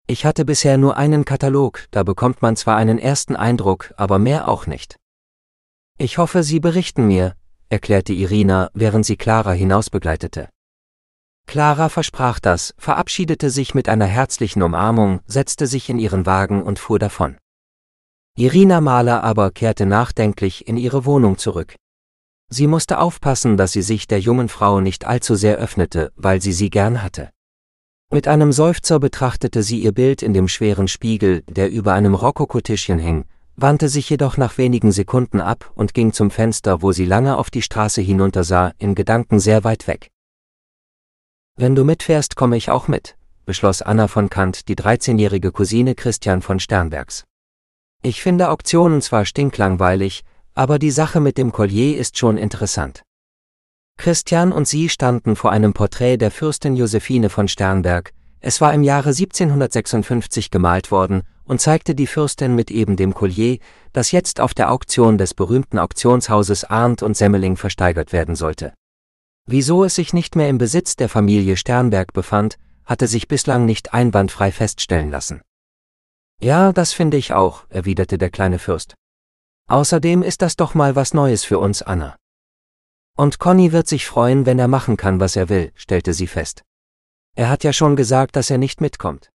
Ich hatte bisher nur einen Katalog, da bekommt man zwar einen ersten Eindruck, aber mehr auch nicht. Ich hoffe, Sie berichten mir, erklärte Irina, während sie Clara hinausbegleitete. Clara versprach das, verabschiedete sich mit einer herzlichen Umarmung, setzte sich in ihren Wagen und fuhr davon. Irina Mahler aber kehrte nachdenklich in ihre Wohnung zurück. Sie musste aufpassen, dass sie sich der jungen Frau nicht allzu sehr öffnete, weil sie gern hatte. Mit einem Seufzer betrachtete sie ihr Bild in dem schweren Spiegel, der über einem Rokokotischchen hing, wandte sich jedoch nach wenigen Sekunden ab und ging zum Fenster, wo sie lange auf die Straße hinuntersah, in Gedanken sehr weit weg. »Wenn du mitfährst, komme ich auch mit«, beschloss Anna von Kant, die 13-jährige Cousine Christian von Sternbergs. »Ich finde Auktionen zwar stinklangweilig, aber die Sache mit dem Collier ist schon interessant.« Christian und sie standen vor einem Porträt der Fürstin Josephine von Sternberg. Es war im Jahre 1756 gemalt worden und zeigte die Fürstin mit eben dem Collier, das jetzt auf der Auktion des berühmten Auktionshauses Arndt und Semmeling versteigert werden sollte. Wieso es sich nicht mehr im Besitz der Familie Sternberg befand, hatte sich bislang nicht einwandfrei feststellen lassen. »Ja, das finde ich auch«, erwiderte der kleine Fürst. »Außerdem ist das doch mal was Neues für uns, Anna.« »Und Conny wird sich freuen, wenn er machen kann, was er will«, stellte sie fest. »Er hat ja schon gesagt, dass er nicht mitkommt.«